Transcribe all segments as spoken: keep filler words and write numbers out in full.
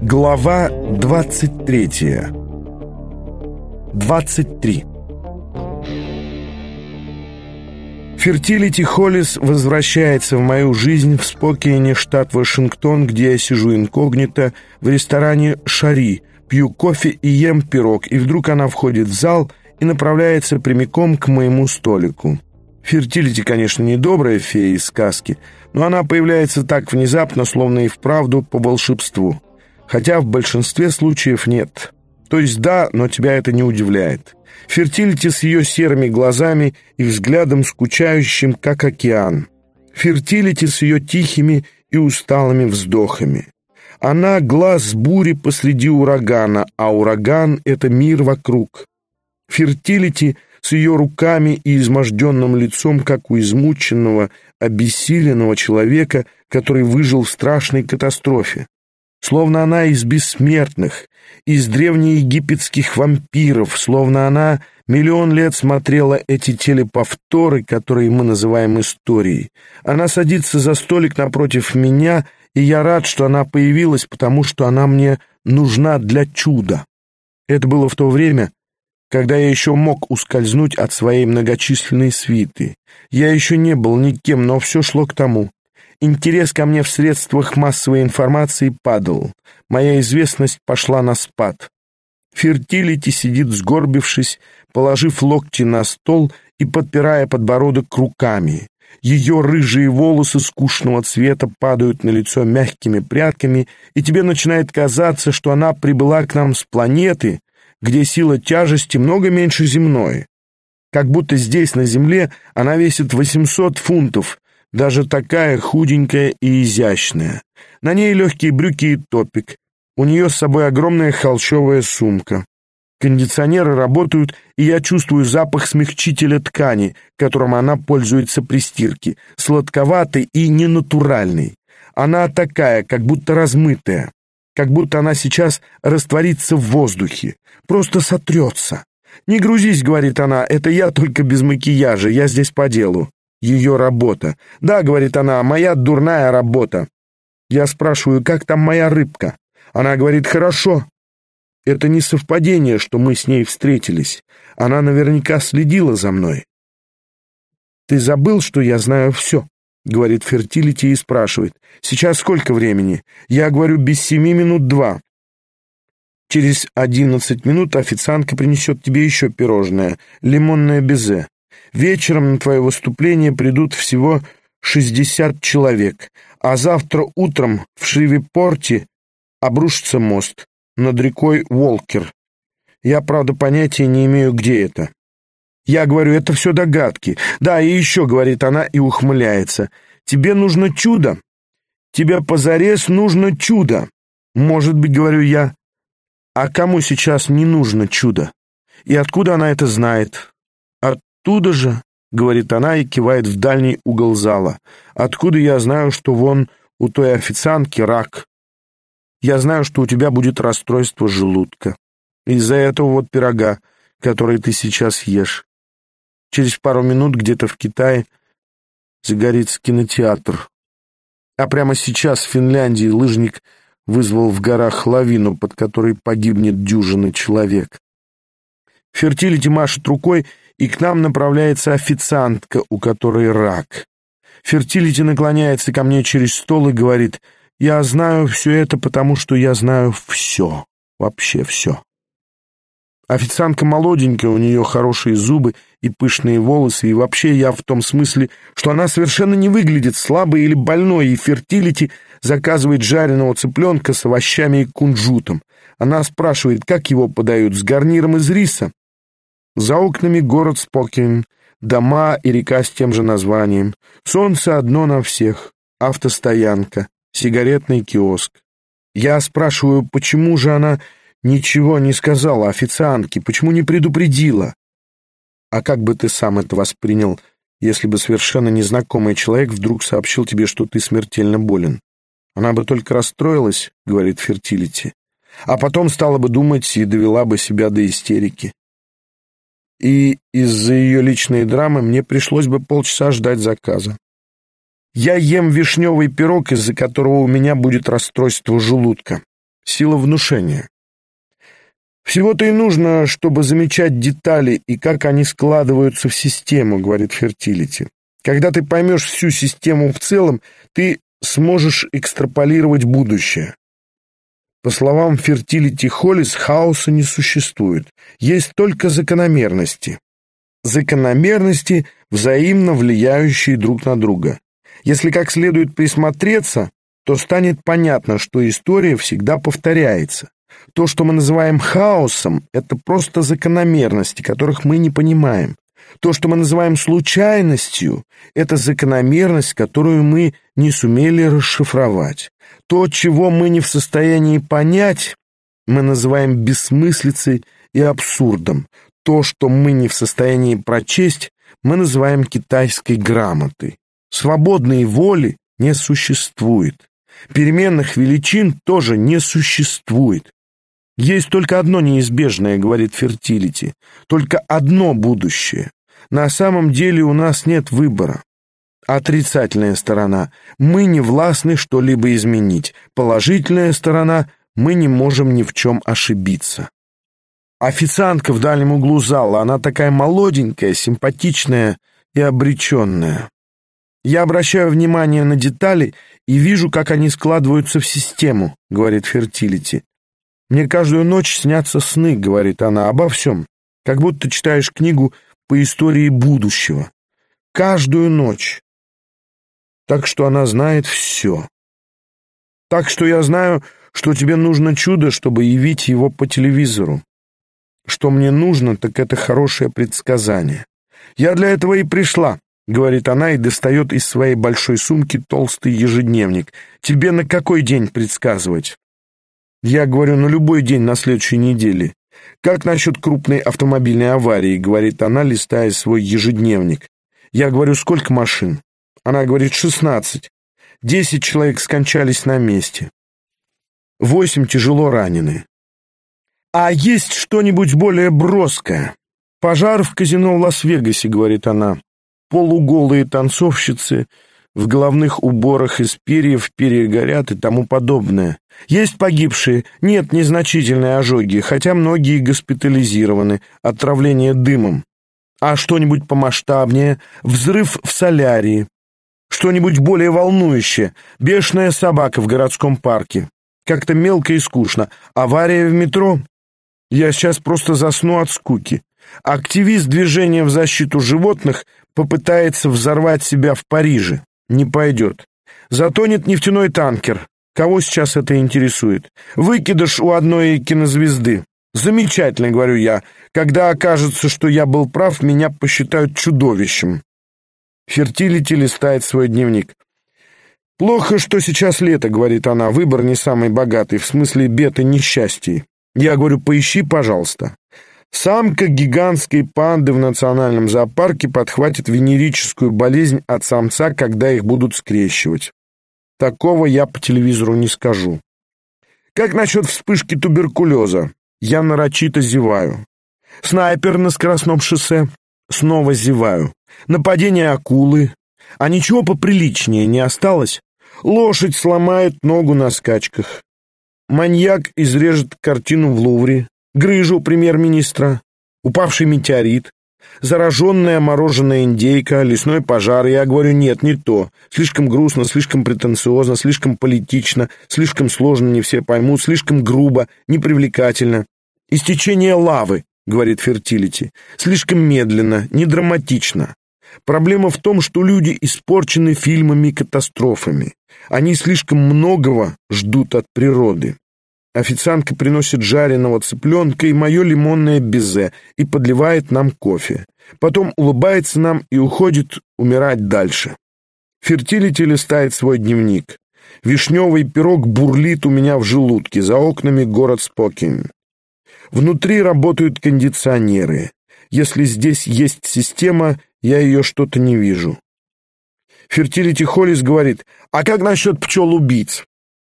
Глава двадцать третья. двадцать три. Фертилити Холлис возвращается в мою жизнь в Спокейне, штат Вашингтон, где я сижу инкогнито в ресторане «Шари», пью кофе и ем пирог, и вдруг она входит в зал и направляется прямиком к моему столику. Фертилити, конечно, не добрая фея из сказки, но она появляется так внезапно, словно и вправду по волшебству. Хотя в большинстве случаев нет. То есть да, но тебя это не удивляет. Фертилити с ее серыми глазами и взглядом скучающим, как океан. Фертилити с ее тихими и усталыми вздохами. Она — глаз бури посреди урагана, а ураган — это мир вокруг. Фертилити с ее руками и изможденным лицом, как у измученного, обессиленного человека, который выжил в страшной катастрофе. Словно она из бессмертных, из древнеегипетских вампиров, словно она миллион лет смотрела эти телеповторы, которые мы называем историей. Она садится за столик напротив меня, и я рад, что она появилась, потому что она мне нужна для чуда. Это было в то время, когда я еще мог ускользнуть от своей многочисленной свиты. Я еще не был никем, но все шло к тому. Интерес ко мне в средствах массовой информации падал. Моя известность пошла на спад. Фертилити сидит сгорбившись, положив локти на стол и подпирая подбородок руками. Ее рыжие волосы скучного цвета падают на лицо мягкими прядками, и тебе начинает казаться, что она прибыла к нам с планеты, где сила тяжести много меньше земной. Как будто здесь, на Земле, она весит восемьсот фунтов, даже такая худенькая и изящная. На ней легкие брюки и топик. У нее с собой огромная холщовая сумка. Кондиционеры работают, и я чувствую запах смягчителя ткани, которым она пользуется при стирке, сладковатый и ненатуральный. Она такая, как будто размытая, как будто она сейчас растворится в воздухе, просто сотрется. «Не грузись», — говорит она, — «это я только без макияжа, я здесь по делу». Ее работа. «Да», — говорит она, — «моя дурная работа». Я спрашиваю, как там моя рыбка? Она говорит, хорошо. Это не совпадение, что мы с ней встретились. Она наверняка следила за мной. «Ты забыл, что я знаю все?» — говорит Фертилити и спрашивает. «Сейчас сколько времени?» Я говорю, без семи минут два. Через одиннадцать минут официантка принесет тебе еще пирожное, лимонное безе. Вечером на твое выступление придут всего шестьдесят человек, а завтра утром в Шривипорте обрушится мост над рекой Уолкер. Я, правда, понятия не имею, где это. Я говорю, это все догадки. Да, и еще, говорит она и ухмыляется. Тебе нужно чудо. Тебе позарез нужно чудо. Может быть, говорю я. А кому сейчас не нужно чудо? И откуда она это знает? Оттуда же, говорит она и кивает в дальний угол зала. Откуда я знаю, что вон у той официантки рак? Я знаю, что у тебя будет расстройство желудка. Из-за этого вот пирога, который ты сейчас ешь. Через пару минут где-то в Китае загорится кинотеатр. А прямо сейчас в Финляндии лыжник вызвал в горах лавину, под которой погибнет дюжина человек. Фертилити машет рукой, и к нам направляется официантка, у которой рак. Фертилити наклоняется ко мне через стол и говорит, «Я знаю все это, потому что я знаю все, вообще все». Официантка молоденькая, у нее хорошие зубы и пышные волосы, и вообще я в том смысле, что она совершенно не выглядит слабой или больной, и Фертилити заказывает жареного цыпленка с овощами и кунжутом. Она спрашивает, как его подают, с гарниром из риса. За окнами город Спокейн, дома и река с тем же названием. Солнце одно на всех, автостоянка, сигаретный киоск. Я спрашиваю, почему же она ничего не сказала официантке, почему не предупредила? А как бы ты сам это воспринял, если бы совершенно незнакомый человек вдруг сообщил тебе, что ты смертельно болен? Она бы только расстроилась, говорит Фертилити, а потом стала бы думать и довела бы себя до истерики. И из-за ее личной драмы мне пришлось бы полчаса ждать заказа. Я ем вишневый пирог, из-за которого у меня будет расстройство желудка. Сила внушения. «Всего-то и нужно, чтобы замечать детали и как они складываются в систему», — говорит Фертилити. «Когда ты поймешь всю систему в целом, ты сможешь экстраполировать будущее». По словам Фертилити Холлис, хаоса не существует. Есть только закономерности. Закономерности, взаимно влияющие друг на друга. Если как следует присмотреться, то станет понятно, что история всегда повторяется. То, что мы называем хаосом, это просто закономерности, которых мы не понимаем. То, что мы называем случайностью, это закономерность, которую мы не сумели расшифровать. То, чего мы не в состоянии понять, мы называем бессмыслицей и абсурдом. То, что мы не в состоянии прочесть, мы называем китайской грамотой. Свободной воли не существует. Переменных величин тоже не существует. Есть только одно неизбежное, говорит Фертилити, только одно будущее. На самом деле у нас нет выбора. Отрицательная сторона. Мы не властны что-либо изменить. Положительная сторона. Мы не можем ни в чем ошибиться. Официантка в дальнем углу зала, она такая молоденькая, симпатичная и обреченная. Я обращаю внимание на детали и вижу, как они складываются в систему, говорит Фертилити. Мне каждую ночь снятся сны, говорит она, обо всем, как будто читаешь книгу по истории будущего. Каждую ночь. Так что она знает все. Так что я знаю, что тебе нужно чудо, чтобы явить его по телевизору. Что мне нужно, так это хорошее предсказание. Я для этого и пришла, говорит она и достает из своей большой сумки толстый ежедневник. Тебе на какой день предсказывать? Я говорю, на любой день на следующей неделе. Как насчет крупной автомобильной аварии, говорит она, листая свой ежедневник. Я говорю, сколько машин? Она говорит, шестнадцать. Десять человек скончались на месте. Восемь тяжело ранены. А есть что-нибудь более броское? Пожар в казино в Лас-Вегасе, говорит она. Полуголые танцовщицы в головных уборах из перьев, перья горят и тому подобное. Есть погибшие, нет, незначительные ожоги, хотя многие госпитализированы, отравление дымом. А что-нибудь помасштабнее? Взрыв в солярии. Что-нибудь более волнующее? Бешеная собака в городском парке. Как-то мелко и скучно. Авария в метро? Я сейчас просто засну от скуки. Активист движения в защиту животных попытается взорвать себя в Париже. Не пойдет. Затонет нефтяной танкер. Кого сейчас это интересует? Выкидыш у одной кинозвезды. Замечательно, говорю я. Когда окажется, что я был прав, меня посчитают чудовищем. Фертилити листает свой дневник. «Плохо, что сейчас лето», — говорит она, — «выбор не самый богатый, в смысле бед и несчастий». Я говорю, поищи, пожалуйста. Самка гигантской панды в национальном зоопарке подхватит венерическую болезнь от самца, когда их будут скрещивать. Такого я по телевизору не скажу. Как насчет вспышки туберкулеза? Я нарочито зеваю. Снайпер на скоростном шоссе? Снова зеваю. Нападение акулы? А ничего поприличнее не осталось? Лошадь сломает ногу на скачках. Маньяк изрежет картину в Лувре. Грыжу премьер-министра. Упавший метеорит. Зараженная мороженая индейка. Лесной пожар. Я говорю, нет, не то. Слишком грустно, слишком претенциозно, слишком политично, слишком сложно, не все поймут, слишком грубо, непривлекательно. Истечение лавы, говорит Фертилити. Слишком медленно, не драматично. Проблема в том, что люди испорчены фильмами и катастрофами. Они слишком многого ждут от природы. Официантка приносит жареного цыпленка и мое лимонное безе и подливает нам кофе. Потом улыбается нам и уходит умирать дальше. Фертилити листает свой дневник. Вишневый пирог бурлит у меня в желудке, за окнами город Спокин. Внутри работают кондиционеры. Если здесь есть система, я ее что-то не вижу. Фертилити Холлис говорит, а как насчет пчел-убийц?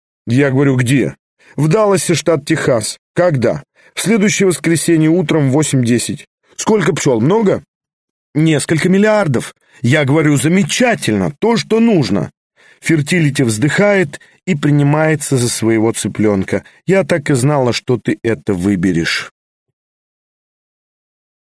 Я говорю, где? В Далласе, штат Техас. Когда? В следующее воскресенье утром в восемь десять. Сколько пчел? Много? Несколько миллиардов. Я говорю, замечательно, то, что нужно. Фертилити вздыхает и принимается за своего цыпленка. Я так и знала, что ты это выберешь.